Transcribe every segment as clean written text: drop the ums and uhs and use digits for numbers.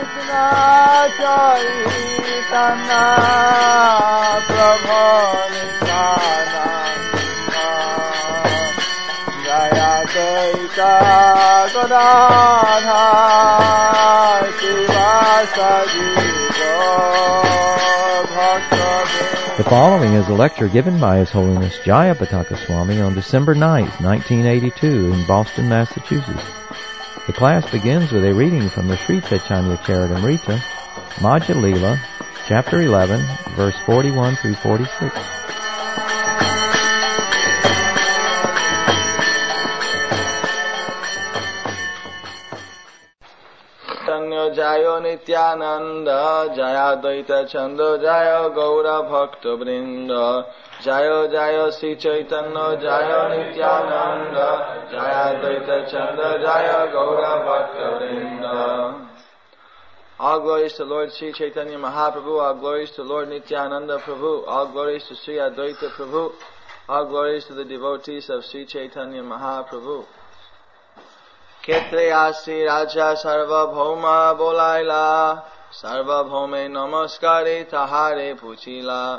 Chaitanya Prabhu Nityananda Jaya Advaita Gadadhara Sivasadi The following is a lecture given by His Holiness Jayapataka Swami on December 9th, 1982 in Boston, Massachusetts. The class begins with a reading from the Sri Chaitanya Charitamrita, Madhya Lila, Chapter 11, verse 41 through 46. Jayo Nityananda Jaya Dvaita Chanda Jaya Gaura Bhakta Vrinda Jayo Jayo Sri Chaitanya Jaya Nityananda Jaya Dvaita Chanda Jaya Gaura Bhakta Vrinda. All glories to Lord Sri Chaitanya Mahaprabhu, all glories to Lord Nityananda Prabhu, all glories to Sri Advaita Prabhu, all glories to the devotees of Sri Chaitanya Mahaprabhu. Ketre Asi Raja Sarva Bhauma Bolaila Sarva Bhaume Namaskare Tahare Puchila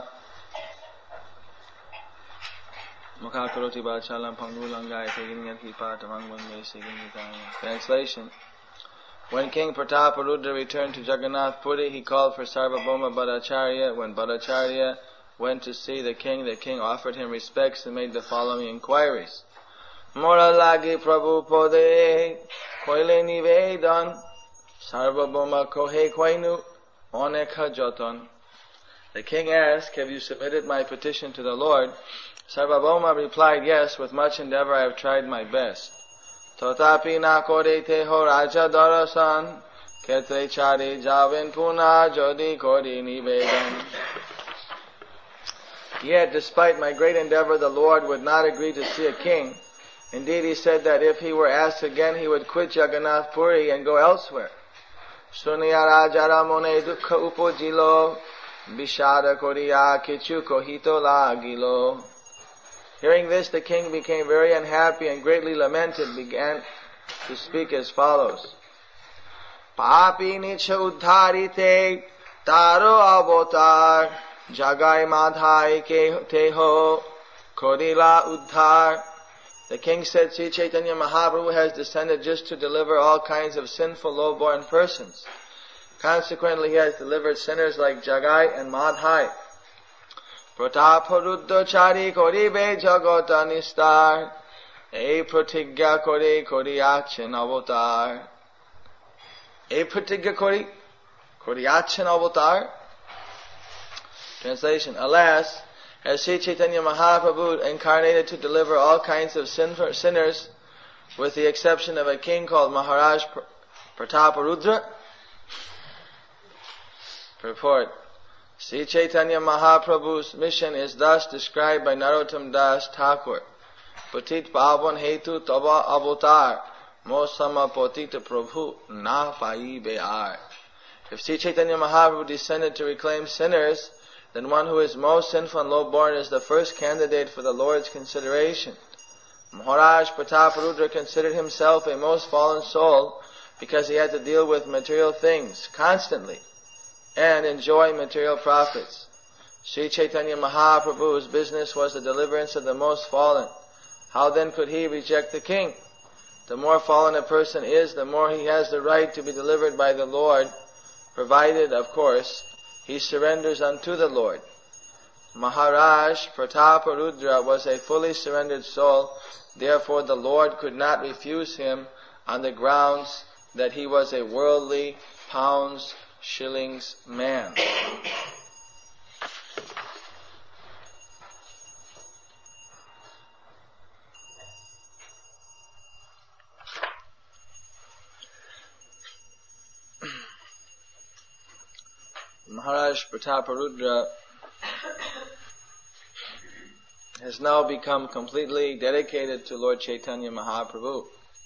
Mukhakaroti Bachalam Pangulangai Teginyaki Patamangman Mesigintaya. Translation. When King Prataparudra returned to Jagannath Puri, he called for Sarvabhauma Bhattacharya. When Bhattacharya went to see the king offered him respects and made the following inquiries. Mora lagi Prabhu pode koile nivedan Sarvabhauma kohe koinu onekha joton. The king asked, have you submitted my petition to the Lord? Sarvabhauma replied, yes, with much endeavor I have tried my best. Totapi na kore te ho raja darasan ketre chari javin puna jodi kori nivedan. Yet, despite my great endeavor, the Lord would not agree to see a king. Indeed, he said that if he were asked again, he would quit Jagannath Puri and go elsewhere. Suniya rajara mone dukha upojilo bishada koriya kichu kohito lagilo. Hearing this, the king became very unhappy and greatly lamented, began to speak as follows. Papi nicha uddharite taro avatar jagai madhai ke teho korila uddhar. The king said, Sri Chaitanya Mahaprabhu has descended just to deliver all kinds of sinful, low-born persons. Consequently, he has delivered sinners like Jagai and Madhai. Prataparudra chari koribe jagata nistar, e pratigya kore koriyachin avatar. E pratigya koriyachin avatar. Translation. Alas, as Sri Chaitanya Mahaprabhu incarnated to deliver all kinds of sinners, with the exception of a king called Maharaj Prataparudra. Purport. Sri Chaitanya Mahaprabhu's mission is thus described by Narottam Das Thakur. Patit pavan hetu tava avatar, mosama potita prabhu na pai bear. If Sri Chaitanya Mahaprabhu descended to reclaim sinners, then one who is most sinful and low-born is the first candidate for the Lord's consideration. Maharaj Prataparudra considered himself a most fallen soul because he had to deal with material things constantly and enjoy material profits. Sri Chaitanya Mahaprabhu's business was the deliverance of the most fallen. How then could he reject the king? The more fallen a person is, the more he has the right to be delivered by the Lord, provided, of course, he surrenders unto the Lord. Maharaj Prataparudra was a fully surrendered soul, therefore the Lord could not refuse him on the grounds that he was a worldly, pounds, shillings man. Maharaj Prataparudra has now become completely dedicated to Lord Chaitanya Mahaprabhu.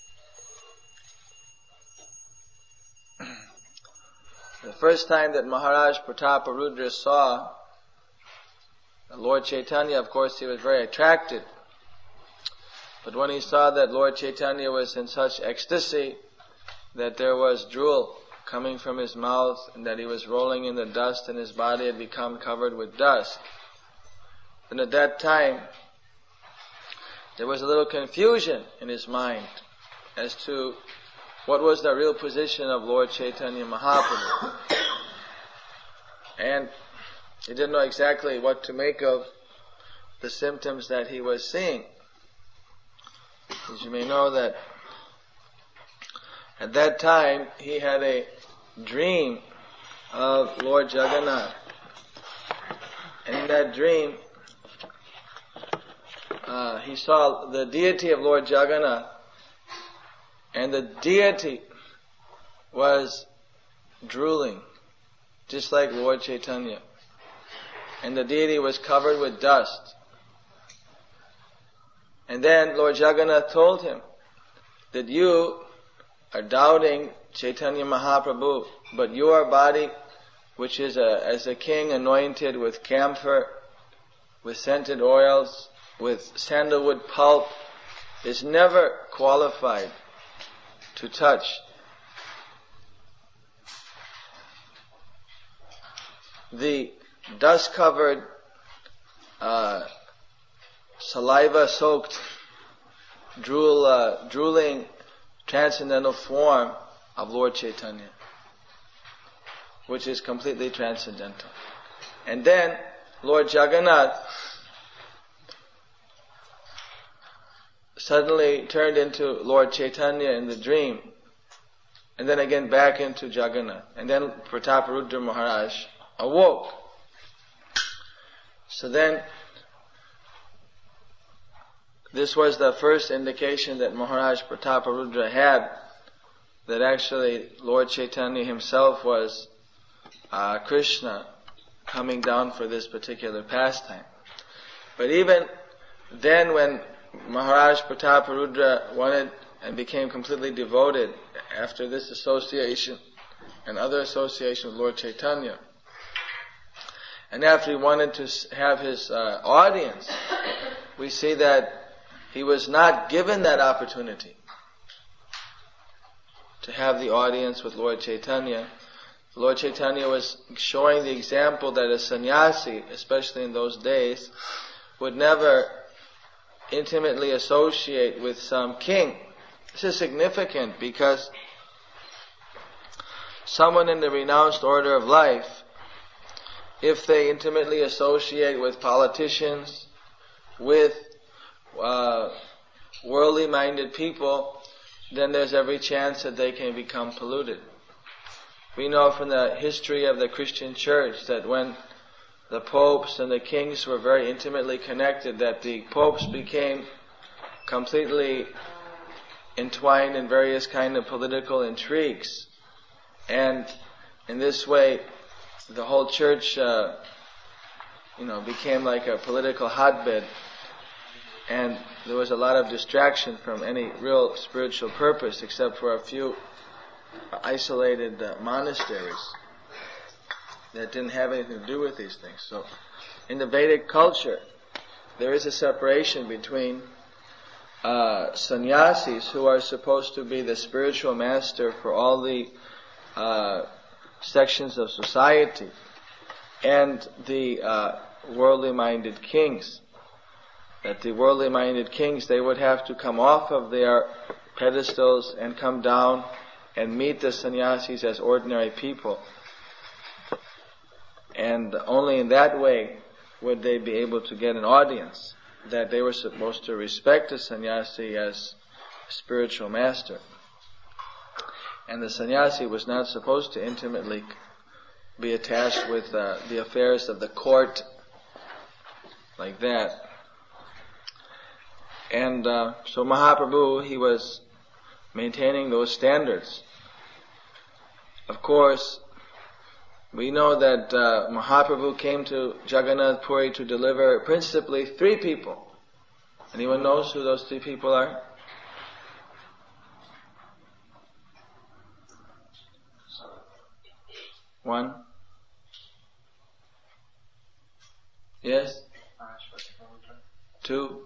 The first time that Maharaj Prataparudra saw Lord Chaitanya, of course, he was very attracted. But when he saw that Lord Chaitanya was in such ecstasy that there was drool coming from his mouth, and that he was rolling in the dust and his body had become covered with dust. And at that time, there was a little confusion in his mind as to what was the real position of Lord Chaitanya Mahaprabhu. And he didn't know exactly what to make of the symptoms that he was seeing. As you may know that at that time he had a dream of Lord Jagannath. And in that dream, he saw the deity of Lord Jagannath, and the deity was drooling, just like Lord Chaitanya. And the deity was covered with dust. And then Lord Jagannath told him that you are doubting Chaitanya Mahaprabhu, but your body, which is as a king anointed with camphor, with scented oils, with sandalwood pulp, is never qualified to touch the dust-covered, saliva-soaked, drooling, transcendental form of Lord Chaitanya, which is completely transcendental. And then Lord Jagannath suddenly turned into Lord Chaitanya in the dream, and then again back into Jagannath. And then Prataparudra Maharaj awoke. So then, this was the first indication that Maharaj Prataparudra had that actually Lord Chaitanya himself was Krishna coming down for this particular pastime. But even then, when Maharaj Prataparudra wanted and became completely devoted after this association and other association with Lord Chaitanya, and after he wanted to have his audience, we see that he was not given that opportunity to have the audience with Lord Chaitanya. Lord Chaitanya was showing the example that a sannyasi, especially in those days, would never intimately associate with some king. This is significant because someone in the renounced order of life, if they intimately associate with politicians, with worldly minded people, then there's every chance that they can become polluted. We know from the history of the Christian church that when the popes and the kings were very intimately connected, that the popes became completely entwined in various kind of political intrigues. And in this way, the whole church, became like a political hotbed. And there was a lot of distraction from any real spiritual purpose, except for a few isolated monasteries that didn't have anything to do with these things. So, in the Vedic culture, there is a separation between sannyasis, who are supposed to be the spiritual master for all the sections of society, and the worldly-minded kings. That the worldly-minded kings, they would have to come off of their pedestals and come down and meet the sannyasis as ordinary people. And only in that way would they be able to get an audience, that they were supposed to respect the sannyasi as a spiritual master. And the sannyasi was not supposed to intimately be attached with the affairs of the court like that. And so Mahaprabhu, he was maintaining those standards. Of course, we know that Mahaprabhu came to Jagannath Puri to deliver principally 3 people. Anyone knows who those 3 people are? One? Yes? 2?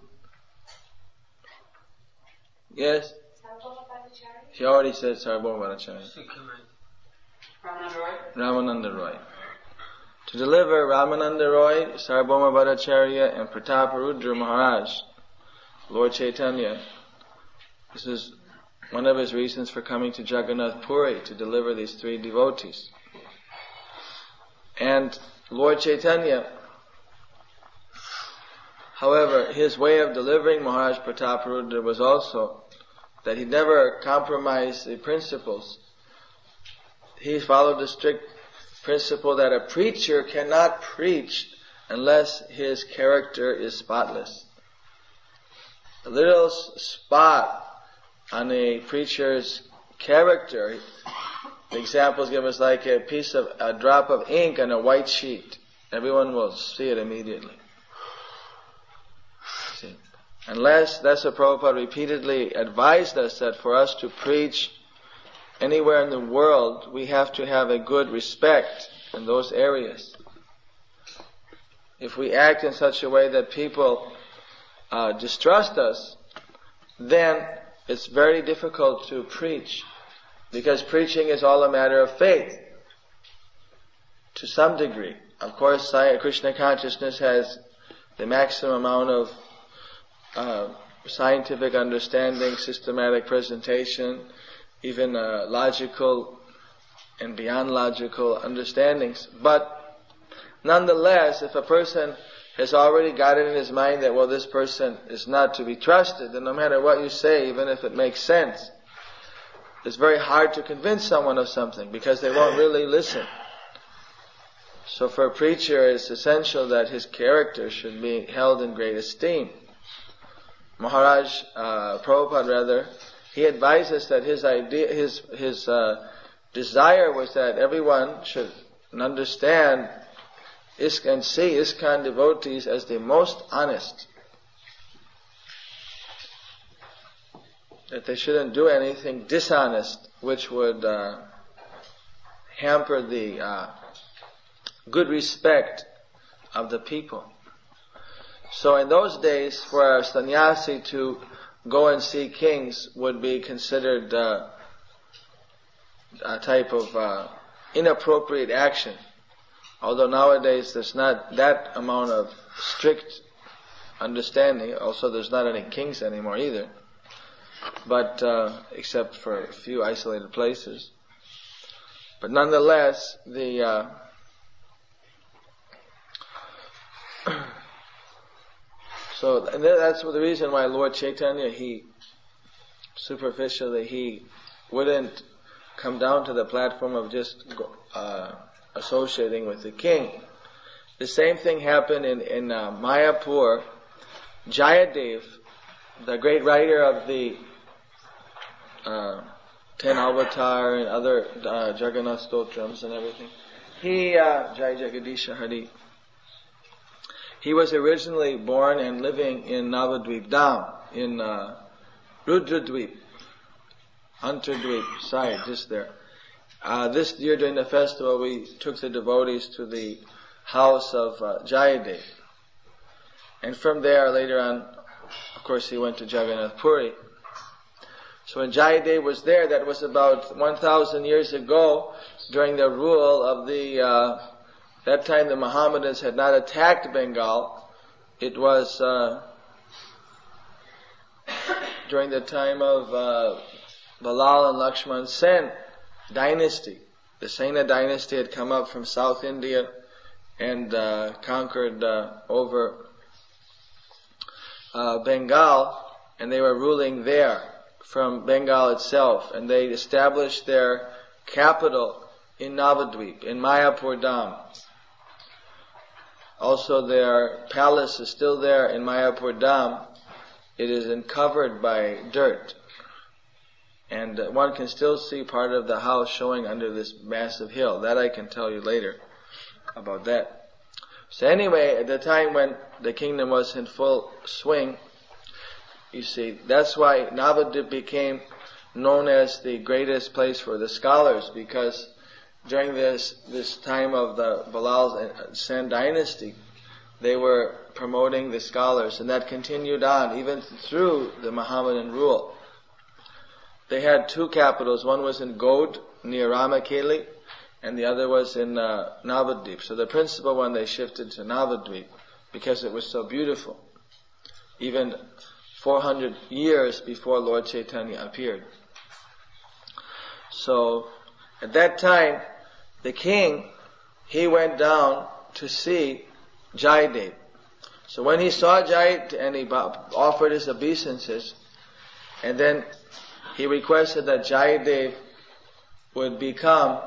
Yes? He already said Sarvabhauma Bhattacharya. Ramananda Roy. To deliver Ramananda Roy, Sarvabhauma Bhattacharya, and Prataparudra Maharaj, Lord Chaitanya, this is one of his reasons for coming to Jagannath Puri, to deliver these three devotees. And Lord Chaitanya, however, his way of delivering Maharaj Prataparudra was also that he never compromised the principles. He followed the strict principle that a preacher cannot preach unless his character is spotless. A little spot on a preacher's character, the examples give us like a drop of ink on a white sheet. Everyone will see it immediately. See? Unless, that's what Prabhupada repeatedly advised us, that for us to preach anywhere in the world, we have to have a good respect in those areas. If we act in such a way that people distrust us, then it's very difficult to preach, because preaching is all a matter of faith to some degree. Of course, Krishna consciousness has the maximum amount of scientific understanding, systematic presentation, even logical and beyond logical understandings. But nonetheless, if a person has already got it in his mind that, well, this person is not to be trusted, then no matter what you say, even if it makes sense, it's very hard to convince someone of something, because they won't really listen. So for a preacher, it's essential that his character should be held in great esteem. Maharaj, Prabhupada, he advised us that his desire was that everyone should understand and see ISKCON devotees as the most honest. That they shouldn't do anything dishonest which would hamper the good respect of the people. So in those days, for a sannyasi to go and see kings would be considered a type of inappropriate action. Although nowadays there's not that amount of strict understanding. Also, there's not any kings anymore either, but except for a few isolated places. But nonetheless, and that's the reason why Lord Chaitanya, he wouldn't come down to the platform of just associating with the king. The same thing happened in Mayapur. Jayadev, the great writer of the 10 Avatar and other Jagannath Stotrams and everything, Jai Jagadisha Hari, he was originally born and living in Navadvip Dham, in Rudradvip, Antardvip side, just there. This year during the festival, we took the devotees to the house of Jayadev. And from there, later on, of course, he went to Jagannath Puri. So when Jayadev was there, that was about 1,000 years ago, during the rule of that time the Mohammedans had not attacked Bengal. It was during the time of Bilal and Lakshman Sen dynasty. The Sena dynasty had come up from South India and conquered over Bengal, and they were ruling there from Bengal itself, and they established their capital in Navadvip, in Mayapur Dham. Also their palace is still there in Mayapur Dham. It is uncovered by dirt, and one can still see part of the house showing under this massive hill. That I can tell you later about that. So anyway, at the time when the kingdom was in full swing, you see, that's why Navadvip became known as the greatest place for the scholars, because during this time of the Bilal Sen dynasty, they were promoting the scholars, and that continued on even through the Mohammedan rule. They had two capitals. One was in Gode, near Ramakeli, and the other was in Navadvip. So the principal one they shifted to Navadvip because it was so beautiful, even 400 years before Lord Chaitanya appeared. So at that time, the king, he went down to see Jayadev. So when he saw Jayadev, and he offered his obeisances, and then he requested that Jayadev would become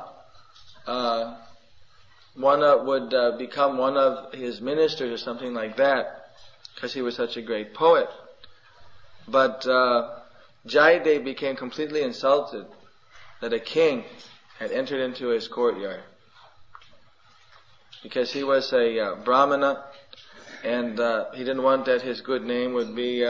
one of his ministers or something like that, because he was such a great poet. But Jayadev became completely insulted that a king had entered into his courtyard, because he was a Brahmana, and he didn't want that his good name would be,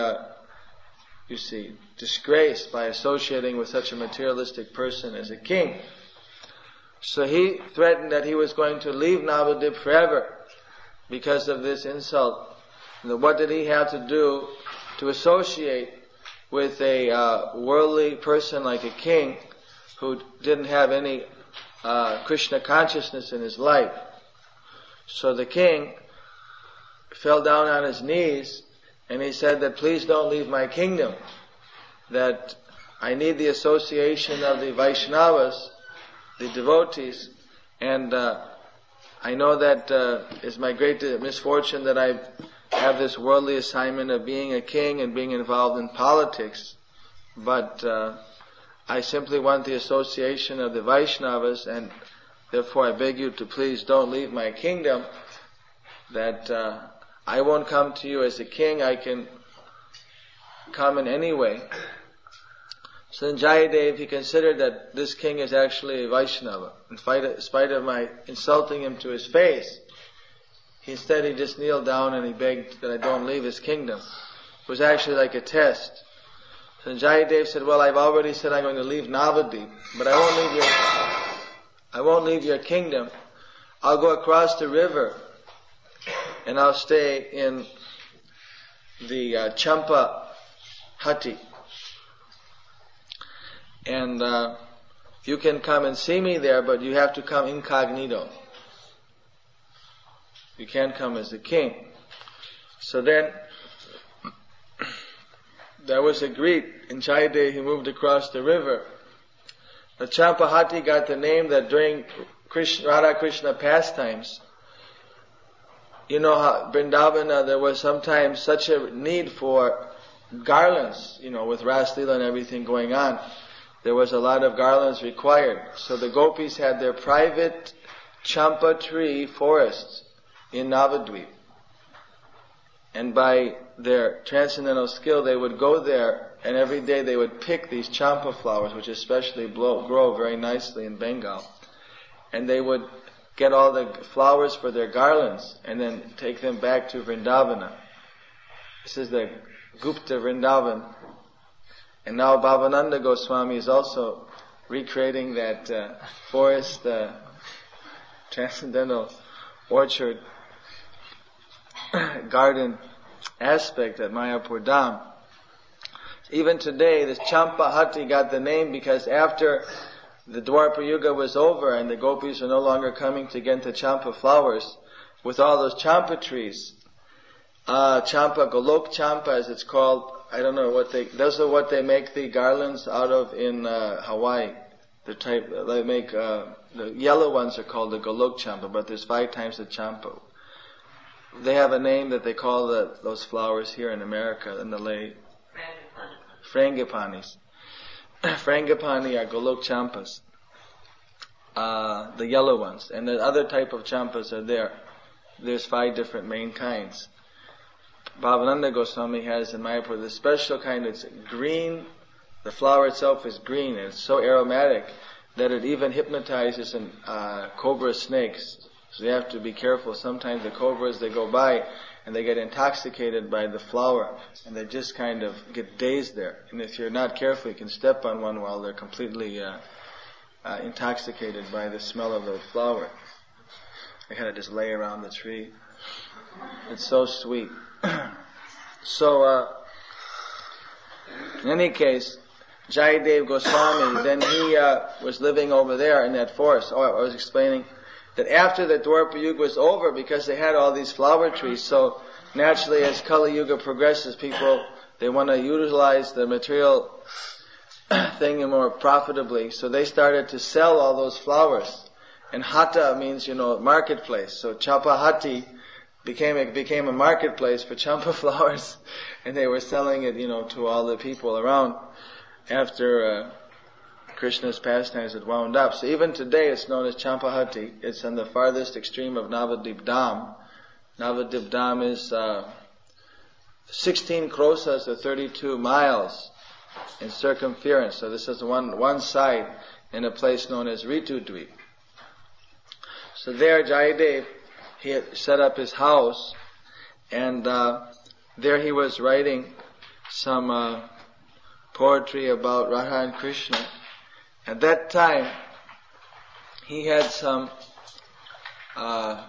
disgraced by associating with such a materialistic person as a king. So he threatened that he was going to leave Navadvip forever because of this insult. And what did he have to do to associate with a worldly person like a king who didn't have any Krishna consciousness in his life? So the king fell down on his knees and he said that please don't leave my kingdom, that I need the association of the Vaishnavas, the devotees, and I know that it's my great misfortune that I have this worldly assignment of being a king and being involved in politics, but I simply want the association of the Vaishnavas, and therefore I beg you to please don't leave my kingdom, that I won't come to you as a king, I can come in any way. So then Jayadev, he considered that this king is actually a Vaishnava. In spite of my insulting him to his face, instead he just kneeled down and he begged that I don't leave his kingdom. It was actually like a test. So then Jayadev said, well, I've already said I'm going to leave Navadvip, but I won't leave your kingdom. I'll go across the river and I'll stay in the Champa Hatti. And you can come and see me there, but you have to come incognito. You can't come as a king. So then, that was agreed. In Jayadev, he moved across the river. The Champahati got the name that during Radha Krishna pastimes, you know how Vrindavana, there was sometimes such a need for garlands, with Ras Leela and everything going on. There was a lot of garlands required. So the gopis had their private champa tree forests in Navadvip. And by their transcendental skill, they would go there, and every day they would pick these champa flowers, which especially grow very nicely in Bengal. And they would get all the flowers for their garlands, and then take them back to Vrindavana. This is the Gupta Vrindavan. And now Bhavananda Goswami is also recreating that forest, transcendental orchard, garden aspect at Mayapur Dham. Even today, this Champahati got the name because after the Dwapara Yuga was over and the gopis were no longer coming to get the champa flowers, with all those champa trees, champa, Golok champa as it's called, I don't know those are what they make the garlands out of in Hawaii. The type, they make, the yellow ones are called the Golok champa, but there's 5 types the champa. They have a name that they call those flowers here in America, in the lay. Frangipanis. Frangipani are Golok champas. The yellow ones. And the other type of champas are there. There's 5 different main kinds. Bhavananda Goswami has in Mayapur the special kind, it's green, the flower itself is green, and it's so aromatic that it even hypnotizes cobra snakes. So you have to be careful. Sometimes the cobras, they go by and they get intoxicated by the flower, and they just kind of get dazed there. And if you're not careful, you can step on one while they're completely intoxicated by the smell of the flower. They kind of just lay around the tree. It's so sweet. So, in any case, Jayadev Goswami, then he was living over there in that forest. I was explaining that after the Dwapara Yuga was over, because they had all these flower trees, so naturally as Kali Yuga progresses, people, they want to utilize the material thing more profitably. So they started to sell all those flowers. And Hata means, marketplace. So Champahati became a marketplace for champa flowers. And they were selling it, to all the people around after Krishna's pastimes had wound up. So even today it's known as Champahati. It's on the farthest extreme of Navadip Dham. Navadip Dham is 16 krosas or 32 miles in circumference. So this is one side in a place known as Ritudvip. So there Jayadev, he had set up his house, and there he was writing some poetry about Radha and Krishna. At that time, he had some, I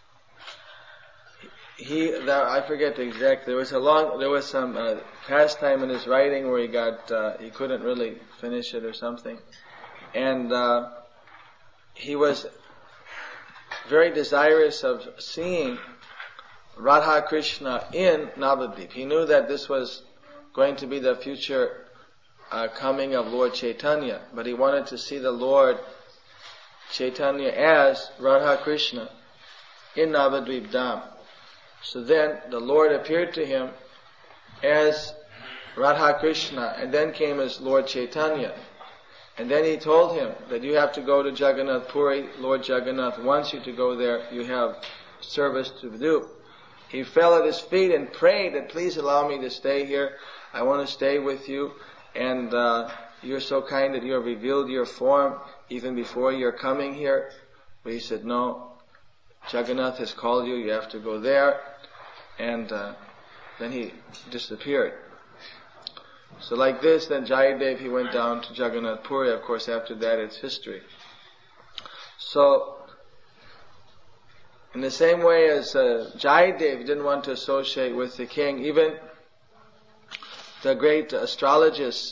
forget the exact, there was some pastime in his writing where he couldn't really finish it or something. And he was very desirous of seeing Radha Krishna in Navadvip. He knew that this was going to be the future coming of Lord Chaitanya, but he wanted to see the Lord Chaitanya as Radha Krishna in Navadvip Dham. So then the Lord appeared to him as Radha Krishna, and then came as Lord Chaitanya. And then he told him that you have to go to Jagannath Puri. Lord Jagannath wants you to go there. You have service to do. He fell at his feet and prayed that please allow me to stay here. I want to stay with you. And you're so kind that you have revealed your form even before you're coming here. But he said, no, Jagannath has called you. You have to go there. And then he disappeared. So like this, then Jayadev, he went down to Jagannath Puri. Of course, after that, it's history. So, in the same way as Jayadev didn't want to associate with the king, even the great astrologist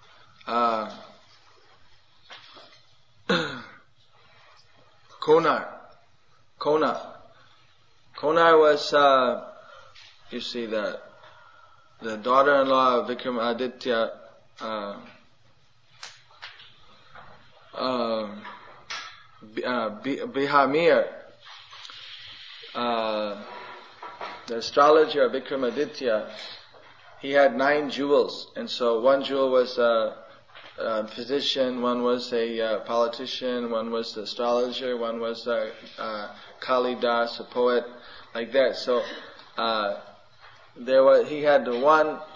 Konar was, you see, the daughter-in-law of Vikramaditya, Bihamir, the astrologer of Vikramaditya, he had 9 jewels, and so one jewel was a physician, one was a politician, one was the astrologer, one was Kalidas, a poet, like that. So he had the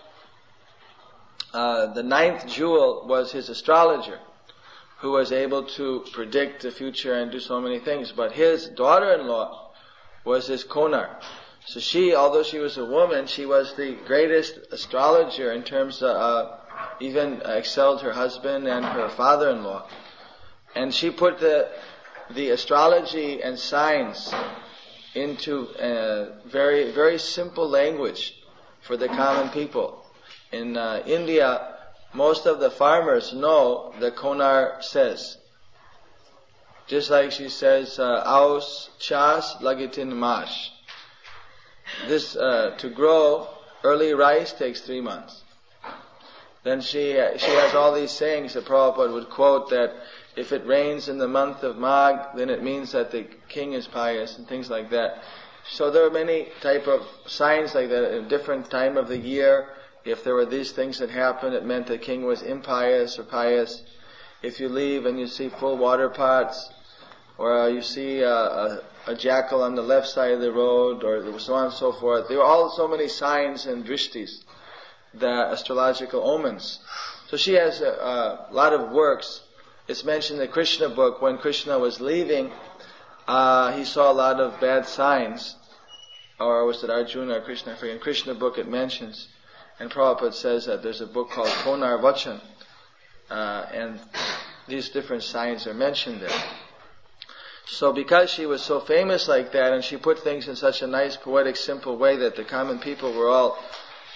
9th jewel was his astrologer, who was able to predict the future and do so many things. But his daughter-in-law was his Konar. So she, although she was a woman, she was the greatest astrologer in terms of, even excelled her husband and her father-in-law. And she put the astrology and signs into very, very simple language for the common people. In India, most of the farmers know the Konar says. Just like she says, Aus chas lagitin mash. This, to grow early rice takes 3 months. Then she has all these sayings that Prabhupada would quote, that if it rains in the month of Magh, then it means that the king is pious, and things like that. So there are many type of signs like that at a different time of the year. If there were these things that happened, it meant the king was impious or pious. If you leave and you see full water pots, or you see a jackal on the left side of the road, or so on and so forth. There were all so many signs and drishtis, the astrological omens. So she has a lot of works. It's mentioned in the Krishna book, when Krishna was leaving, he saw a lot of bad signs. Or was it Arjuna or Krishna? I forget. In Krishna book it mentions. And Prabhupada says that there's a book called Konar Vachan. And these different signs are mentioned there. So because she was so famous like that, and she put things in such a nice, poetic, simple way that the common people were all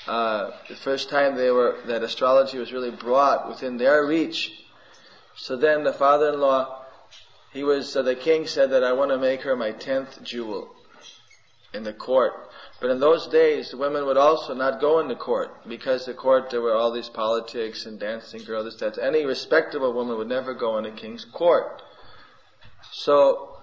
the first time that astrology was really brought within their reach. So then the father-in-law, the king said that I want to make her my 10th jewel in the court. But in those days, the women would also not go into court, because the court, there were all these politics and dancing girls, that any respectable woman would never go in a king's court. So,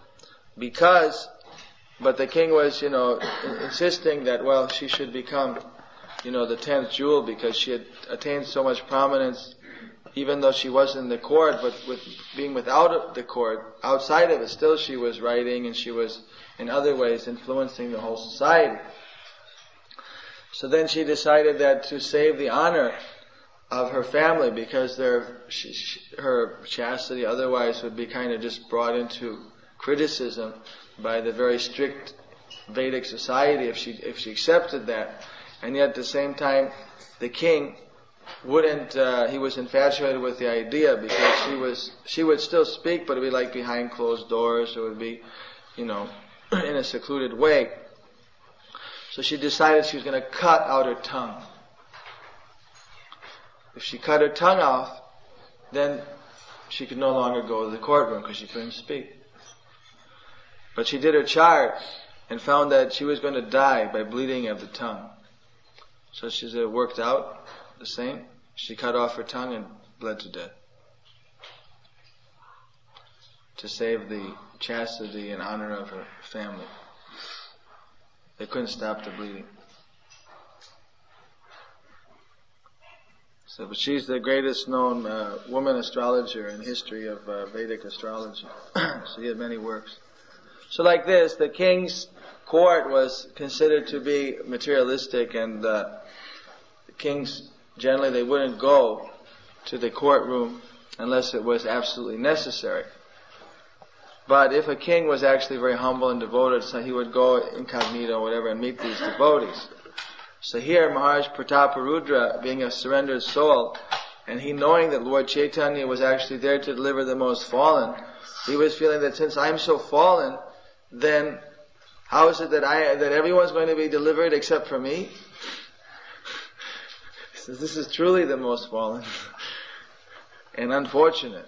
but the king was, insisting that, she should become, the 10th jewel, because she had attained so much prominence, even though she wasn't in the court, but with being without the court, outside of it, still she was writing, and she was in other ways influencing the whole society. So then she decided that to save the honor of her family, because her chastity otherwise would be kind of just brought into criticism by the very strict Vedic society if she accepted that. And yet at the same time, the king wouldn't, he was infatuated with the idea, because she would still speak, but it would be like behind closed doors, it would be, in a secluded way. So she decided she was going to cut out her tongue. If she cut her tongue off, then she could no longer go to the courtroom, because she couldn't speak. But she did her chart and found that she was going to die by bleeding of the tongue. So she said it worked out the same. She cut off her tongue and bled to death, to save the chastity and honor of her family. They couldn't stop the bleeding. But she's the greatest known woman astrologer in history of Vedic astrology. She had many works. So like this, the king's court was considered to be materialistic, and the kings, generally they wouldn't go to the courtroom unless it was absolutely necessary. But if a king was actually very humble and devoted, so he would go incognito, whatever, and meet these devotees. So here, Maharaj Prataparudra, being a surrendered soul, and he knowing that Lord Chaitanya was actually there to deliver the most fallen, he was feeling that since I'm so fallen, then how is it that everyone's going to be delivered except for me? He says, this is truly the most fallen and unfortunate.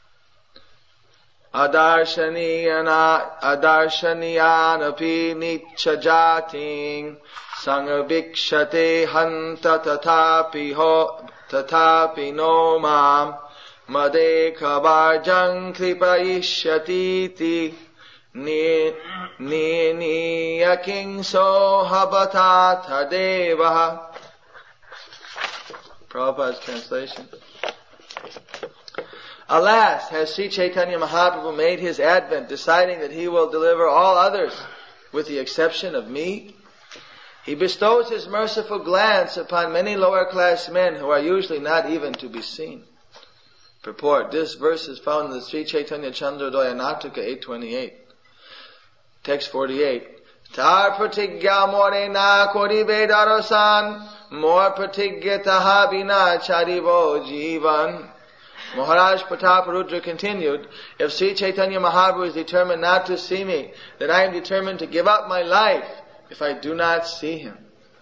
Adarshaniyanapi nichajating sangabhikshate hanta tatapi no mam made kabarjang kripayishyatiti niyaking so habatata devaha. Prabhupada's translation. Alas, has Sri Chaitanya Mahaprabhu made his advent deciding that he will deliver all others with the exception of me? He bestows his merciful glance upon many lower class men who are usually not even to be seen. Purport. This verse is found in the Sri Chaitanya Chandrodaya Nataka 828. Text 48. Tar pratigya more na kori vedarasan more pratigya taha bina charivo jivan. Maharaj Prataparudra continued, if Sri Chaitanya Mahaprabhu is determined not to see me, then I am determined to give up my life if I do not see him.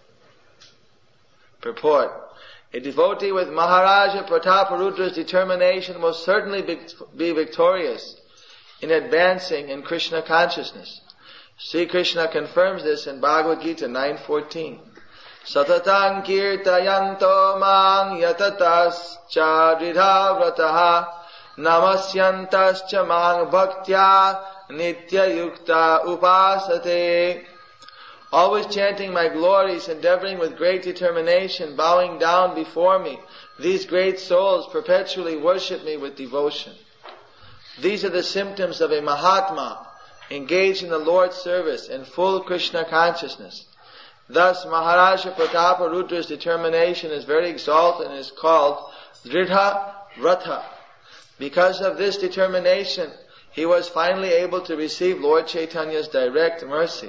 Purport. A devotee with Maharaja Prataparudra's determination will certainly be victorious in advancing in Krishna consciousness. Sri Krishna confirms this in Bhagavad Gita 9:14. Satatang kirtayanto mang yatatascha dridhavrataha namasyantascha mang bhaktya nitya yukta upasate. Always chanting my glories, endeavoring with great determination, bowing down before me, these great souls perpetually worship me with devotion. These are the symptoms of a Mahatma engaged in the Lord's service in full Krishna consciousness. Thus, Maharaja Prataparudra's determination is very exalted and is called Dridha Vrata. Because of this determination, he was finally able to receive Lord Chaitanya's direct mercy.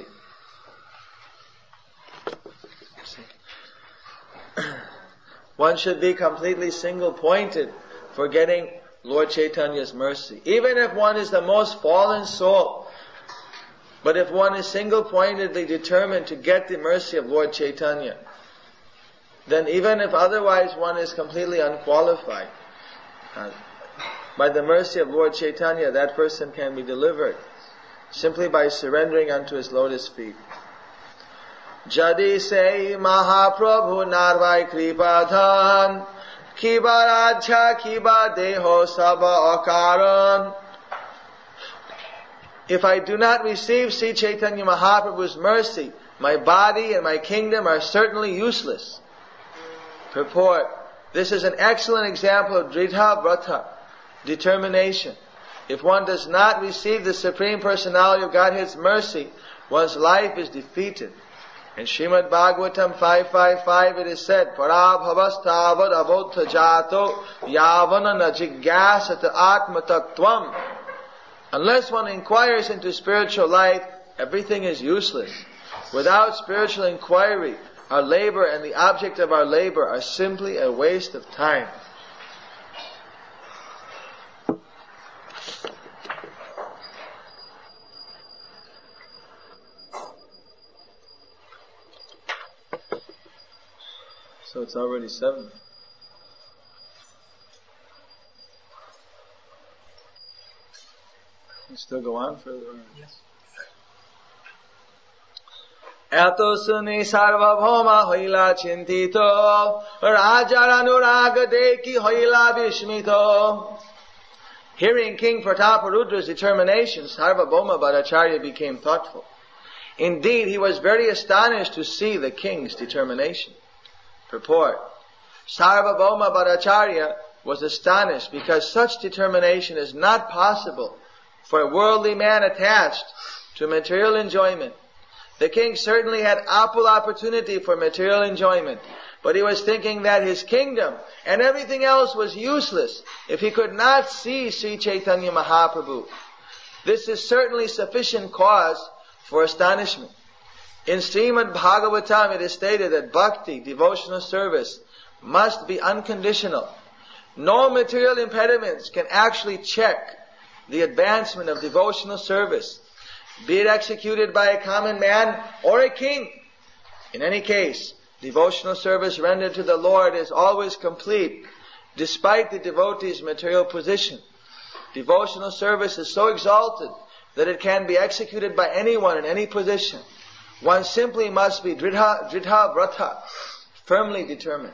One should be completely single-pointed for getting Lord Chaitanya's mercy. Even if one is the most fallen soul, but if one is single-pointedly determined to get the mercy of Lord Chaitanya, then even if otherwise one is completely unqualified, by the mercy of Lord Chaitanya, that person can be delivered simply by surrendering unto his lotus feet. Jadi se Mahaprabhu narvai kripadhan, kiba radha kiba deho sabha akaran. If I do not receive Sri Chaitanya Mahaprabhu's mercy, my body and my kingdom are certainly useless. Purport: this is an excellent example of Dridha Vrata, determination. If one does not receive the Supreme Personality of Godhead's mercy, one's life is defeated. In Srimad Bhagavatam 5.5.5 it is said, Parabhavastavad avodha jato yavana najigyasata atmatattvam. Unless one inquires into spiritual life, everything is useless. Without spiritual inquiry, our labor and the object of our labor are simply a waste of time. So it's already 7. You still go on further? Yes. Eto suni sarvabhoma hoila chintito, rajar anuraga deki hoila vishmito. Hearing King Prataparudra's determination, Sarvabhauma Bhattacharya became thoughtful. Indeed, he was very astonished to see the king's determination. Purport: Sarvabhauma Bhattacharya was astonished because such determination is not possible for a worldly man attached to material enjoyment. The king certainly had ample opportunity for material enjoyment, but he was thinking that his kingdom and everything else was useless if he could not see Sri Chaitanya Mahaprabhu. This is certainly sufficient cause for astonishment. In Srimad Bhagavatam it is stated that bhakti, devotional service, must be unconditional. No material impediments can actually check the advancement of devotional service, be it executed by a common man or a king. In any case, devotional service rendered to the Lord is always complete, despite the devotee's material position. Devotional service is so exalted that it can be executed by anyone in any position. One simply must be Dridha Vrata, firmly determined.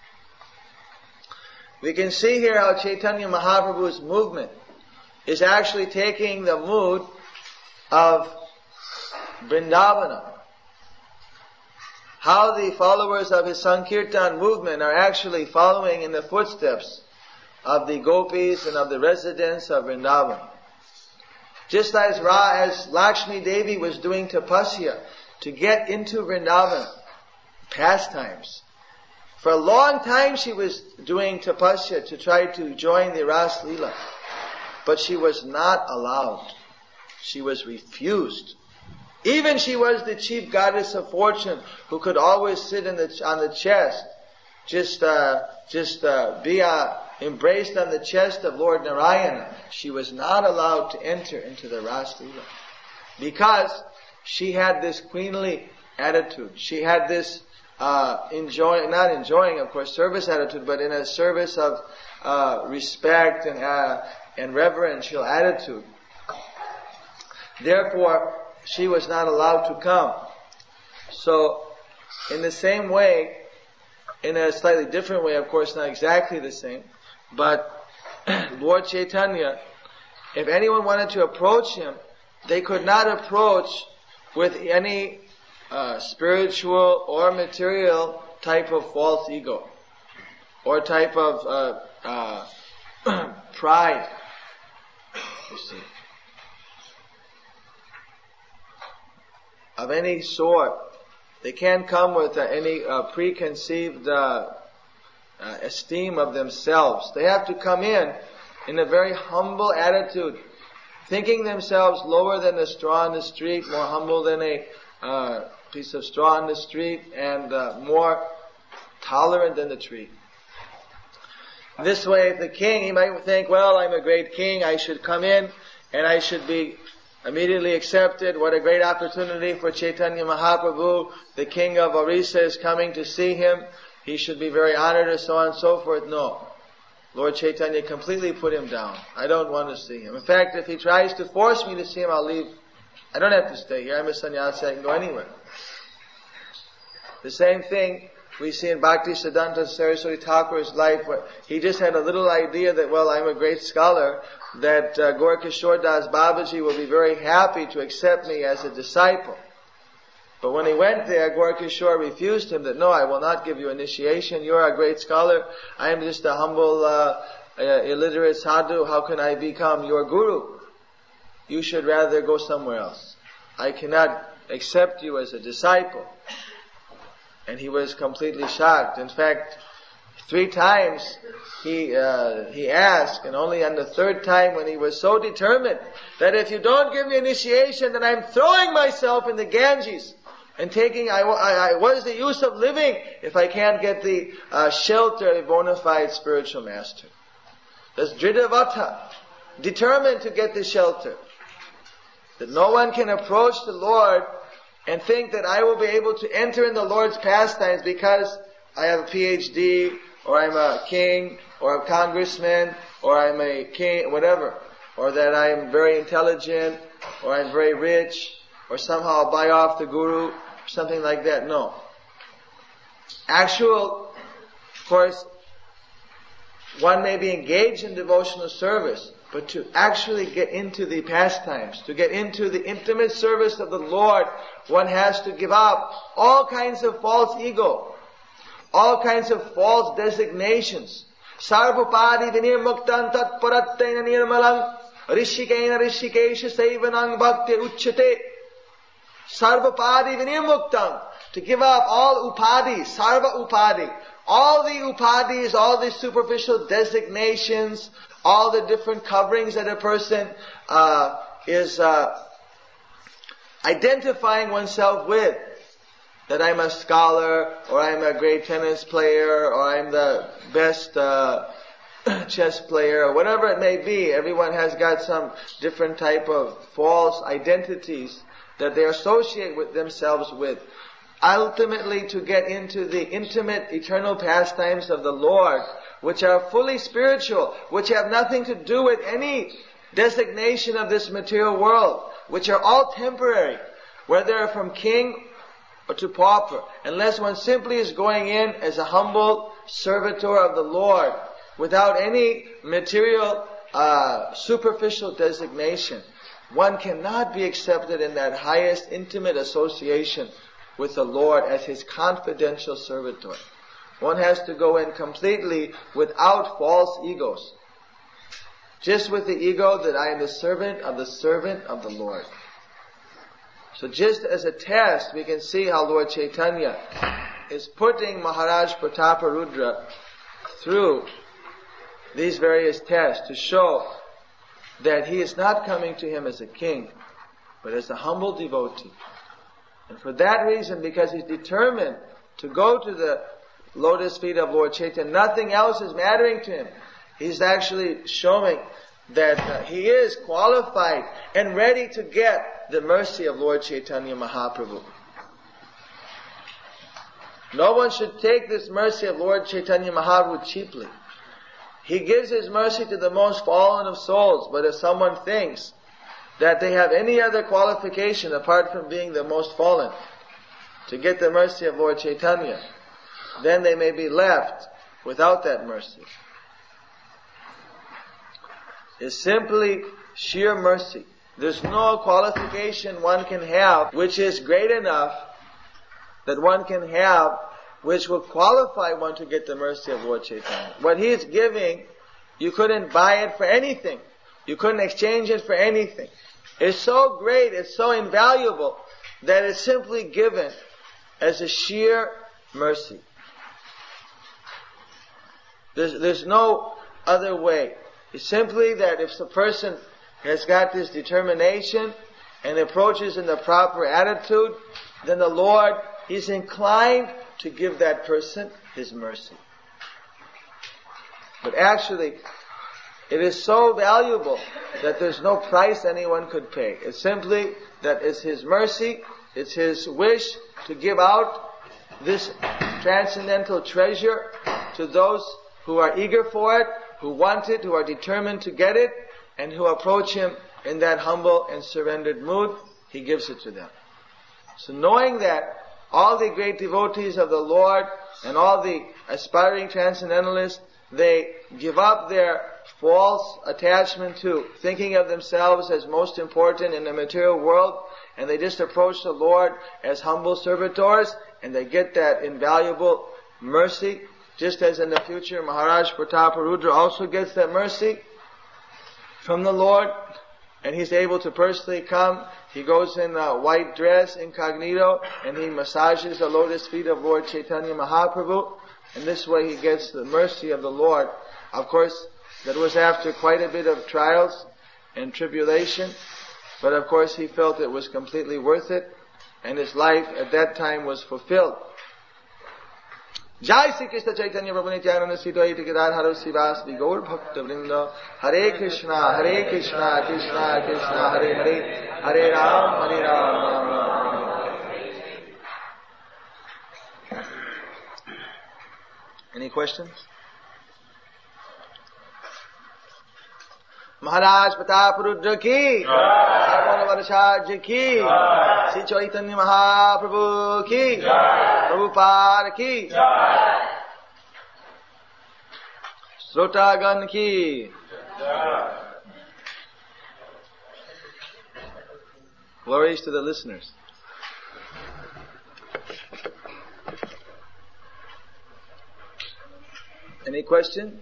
We can see here how Chaitanya Mahaprabhu's movement is actually taking the mood of Vrindavana. How the followers of his Sankirtan movement are actually following in the footsteps of the gopis and of the residents of Vrindavan. Just as Lakshmi Devi was doing tapasya to get into Vrindavan pastimes. For a long time she was doing tapasya to try to join the Ras Leela. But she was not allowed. She was refused. Even she was the chief goddess of fortune who could always sit on the chest, be embraced on the chest of Lord Narayana. She was not allowed to enter into the Ras Leela because she had this queenly attitude. She had this not enjoying, of course, service attitude, but in a service of respect and reverential attitude. Therefore, she was not allowed to come. So, in the same way, in a slightly different way, of course, not exactly the same, but Lord Chaitanya, if anyone wanted to approach him, they could not approach with any spiritual or material type of false ego or type of pride, you see, of any sort. They can't come with any preconceived esteem of themselves. They have to come in a very humble attitude, thinking themselves lower than the straw in the street, more humble than a piece of straw in the street, and more tolerant than the tree. This way, if the king, he might think, well, I'm a great king, I should come in and I should be immediately accepted. What a great opportunity for Chaitanya Mahaprabhu. The king of Orissa is coming to see him. he should be very honored and so on and so forth. No. Lord Chaitanya completely put him down. I don't want to see him. In fact, if he tries to force me to see him, I'll leave. I don't have to stay here. I'm a sannyasi. I can go anywhere. The same thing we see in Bhakti Siddhanta Saraswati Thakur's life, where he just had a little idea that, well, I'm a great scholar, that Gaurkishore Das Babaji will be very happy to accept me as a disciple. But when he went there, Gaurkishore refused him that, no, I will not give you initiation. You're a great scholar. I am just a humble, illiterate sadhu. How can I become your guru? You should rather go somewhere else. I cannot accept you as a disciple. And he was completely shocked. In fact, 3 times he asked, and only on the 3rd time, when he was so determined that if you don't give me initiation, then I'm throwing myself in the Ganges and taking, what is the use of living if I can't get the shelter of a bona fide spiritual master? That's Dridavata, determined to get the shelter. That no one can approach the Lord and think that I will be able to enter in the Lord's pastimes because I have a PhD, or I'm a king, or a congressman, or I'm a king, whatever. Or that I'm very intelligent, or I'm very rich, or somehow I'll buy off the guru, or something like that. No. Of course, one may be engaged in devotional service, but to actually get into the pastimes, to get into the intimate service of the Lord, one has to give up all kinds of false ego, all kinds of false designations. Sarvapadi vinirmuktan tatparattena nirmalang rishikena rishikesha sevanang bhakti uchyate. Sarvapadi vinirmuktam, to give up all upadis, sarva upadi, all the upadis, all the superficial designations, all the different coverings that a person is identifying oneself with. That I'm a scholar, or I'm a great tennis player, or I'm the best chess player, or whatever it may be. Everyone has got some different type of false identities that they associate with themselves with. Ultimately, to get into the intimate, eternal pastimes of the Lord, which are fully spiritual, which have nothing to do with any designation of this material world, which are all temporary, whether from king or to pauper, unless one simply is going in as a humble servitor of the Lord, without any material, superficial designation. One cannot be accepted in that highest intimate association with the Lord as His confidential servitor. One has to go in completely without false egos. Just with the ego that I am the servant of the Lord. So just as a test, we can see how Lord Chaitanya is putting Maharaj Prataparudra through these various tests to show that he is not coming to him as a king, but as a humble devotee. And for that reason, because he's determined to go to the lotus feet of Lord Chaitanya, nothing else is mattering to him. He's actually showing that he is qualified and ready to get the mercy of Lord Chaitanya Mahaprabhu. No one should take this mercy of Lord Chaitanya Mahaprabhu cheaply. He gives His mercy to the most fallen of souls, but if someone thinks that they have any other qualification apart from being the most fallen to get the mercy of Lord Chaitanya, then they may be left without that mercy. It's simply sheer mercy. There's no qualification one can have which is great enough that one can have which will qualify one to get the mercy of Lord Chaitanya. What He is giving, you couldn't buy it for anything. You couldn't exchange it for anything. It's so great, it's so invaluable, that it's simply given as a sheer mercy. There's no other way. It's simply that if the person has got this determination and approaches in the proper attitude, then the Lord is inclined to give that person His mercy. But actually, it is so valuable that there's no price anyone could pay. It's simply that it's His mercy, it's His wish to give out this transcendental treasure to those who are eager for it, who want it, who are determined to get it, and who approach Him in that humble and surrendered mood. He gives it to them. So knowing that all the great devotees of the Lord and all the aspiring transcendentalists, they give up their false attachment to thinking of themselves as most important in the material world, and they just approach the Lord as humble servitors, and they get that invaluable mercy, just as in the future Maharaj Prataparudra also gets that mercy from the Lord, and he's able to personally come. He goes in a white dress, incognito, and he massages the lotus feet of Lord Chaitanya Mahaprabhu, and this way he gets the mercy of the Lord. Of course, that was after quite a bit of trials and tribulation, but of course he felt it was completely worth it, and his life at that time was fulfilled. Jai Sri Krishna Chaitanya Prabhu Nityananda Sri Dvaita Gadadhara Srivasadi Gaur Bhakta Vrinda. Hare Krishna, Krishna Krishna, Hare Hare, Hare Ram, Hare Ram, Ram Ram. Any questions? Maharaj Prataparudra ki, Sarvana Varshaj ki, Sri Chaitanya Mahaprabhu ki, Prabhupada ki, Srotagan ki. Glories to the listeners. Any question?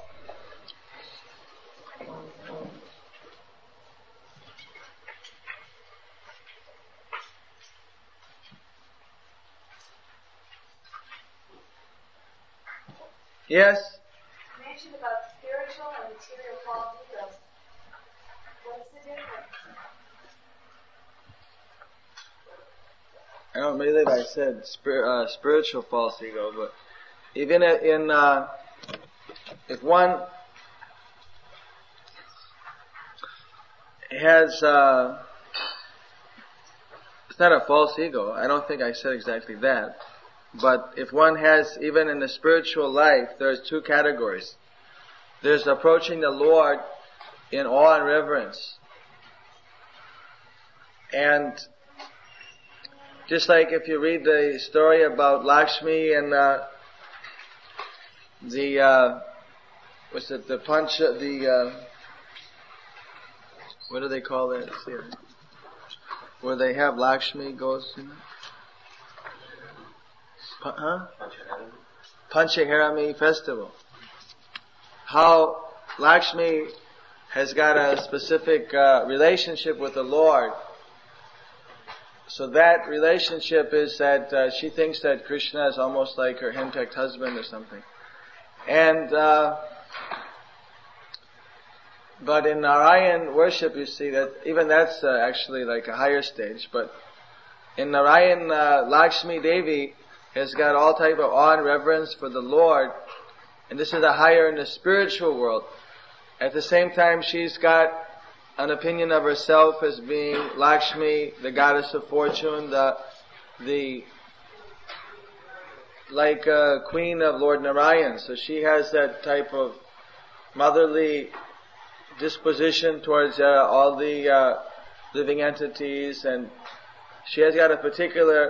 Yes? You mentioned about spiritual and material false egos. What's the difference? I don't believe I said spiritual false ego, but even in if one has it's not a false ego. I don't think I said exactly that. But if one has, even in the spiritual life, there's two categories. There's approaching the Lord in awe and reverence. And just like if you read the story about Lakshmi and what do they call that? Where they have Lakshmi goes, you know? Panchaharami festival. How Lakshmi has got a specific relationship with the Lord. So that relationship is that she thinks that Krishna is almost like her henpecked husband or something. And but in Narayan worship, you see that even that's actually like a higher stage. But in Narayan, Lakshmi Devi has got all type of awe and reverence for the Lord, and this is a higher in the spiritual world. At the same time, she's got an opinion of herself as being Lakshmi, the goddess of fortune, the queen of Lord Narayan. So she has that type of motherly disposition towards all the living entities, and she has got a particular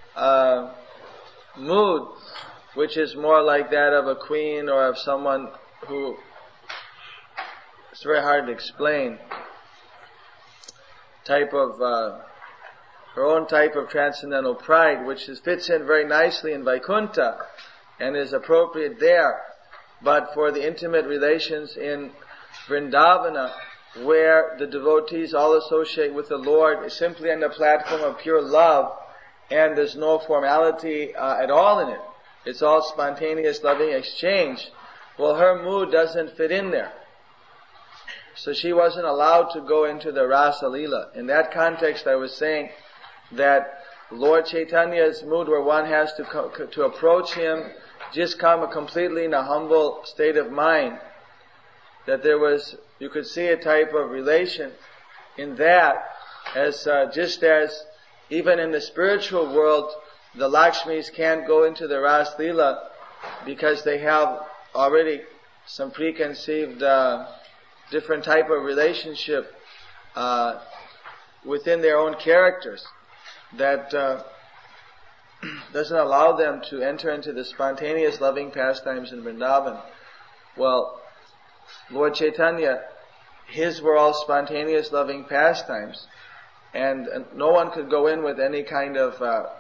mood which is more like that of a queen or of someone who it's very hard to explain. Type of her own type of transcendental pride, which fits in very nicely in Vaikuntha and is appropriate there. But for the intimate relations in Vrindavana, where the devotees all associate with the Lord is simply on the platform of pure love, and there's no formality at all in it. It's all spontaneous loving exchange. Well, her mood doesn't fit in there. So she wasn't allowed to go into the Rasa Leela. In that context, I was saying that Lord Chaitanya's mood, where one has to approach Him, just come completely in a humble state of mind. That you could see a type of relation in that, as just as even in the spiritual world, the Lakshmis can't go into the Ras Leela because they have already some preconceived different type of relationship within their own characters that doesn't allow them to enter into the spontaneous loving pastimes in Vrindavan. Well, Lord Chaitanya, his were all spontaneous loving pastimes, and no one could go in with any kind of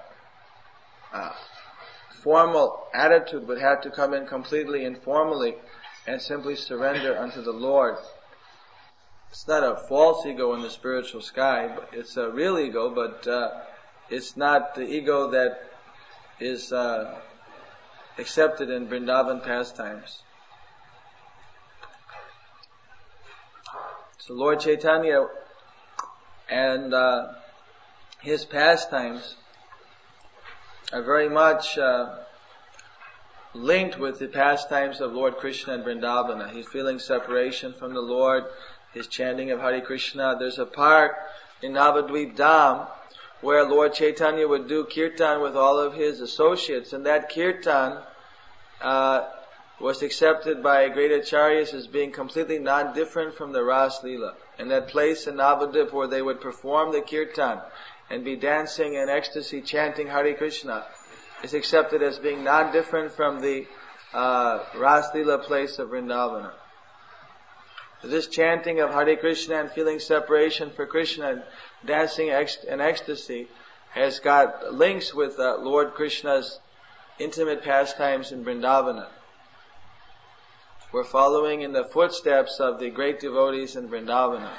formal attitude, but had to come in completely informally and simply surrender unto the Lord. It's not a false ego in the spiritual sky, but it's a real ego, but it's not the ego that is accepted in Vrindavan pastimes. So Lord Chaitanya and his pastimes are very much linked with the pastimes of Lord Krishna in Vrindavana. He's feeling separation from the Lord, his chanting of Hare Krishna. There's a part in Navadvip Dham where Lord Chaitanya would do kirtan with all of his associates, and that kirtan was accepted by great acharyas as being completely non-different from the Ras Leela. And that place in Navadvip where they would perform the kirtan and be dancing in ecstasy, chanting Hare Krishna, is accepted as being non-different from the Ras Leela place of Vrindavana. This chanting of Hare Krishna and feeling separation for Krishna and dancing in ecstasy has got links with Lord Krishna's intimate pastimes in Vrindavana. We're following in the footsteps of the great devotees in Vrindavana.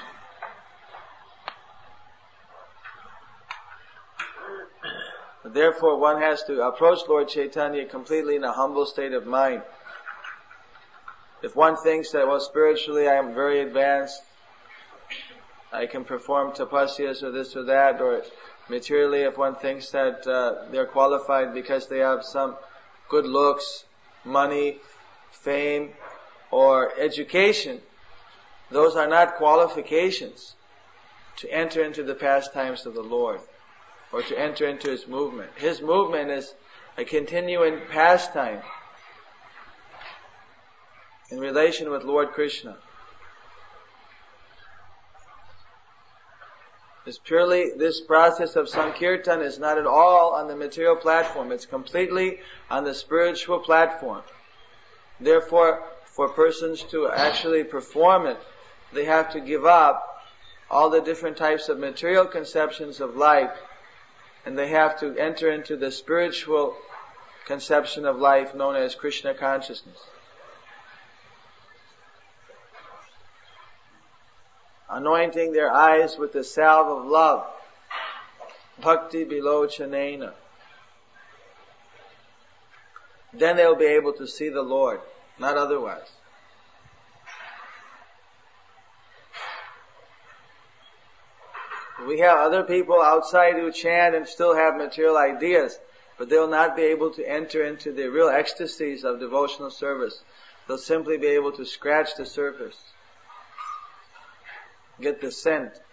Therefore, one has to approach Lord Chaitanya completely in a humble state of mind. If one thinks that, well, spiritually I am very advanced, I can perform tapasyas or this or that, or materially if one thinks that they're qualified because they have some good looks, money, fame, or education, those are not qualifications to enter into the pastimes of the Lord, or to enter into His movement. His movement is a continuing pastime in relation with Lord Krishna. This process of Sankirtan is not at all on the material platform. It's completely on the spiritual platform. Therefore, for persons to actually perform it, they have to give up all the different types of material conceptions of life, and they have to enter into the spiritual conception of life known as Krishna consciousness. Anointing their eyes with the salve of love, bhakti bilochanena. Then they'll be able to see the Lord, not otherwise. We have other people outside who chant and still have material ideas, but they'll not be able to enter into the real ecstasies of devotional service. They'll simply be able to scratch the surface, get the scent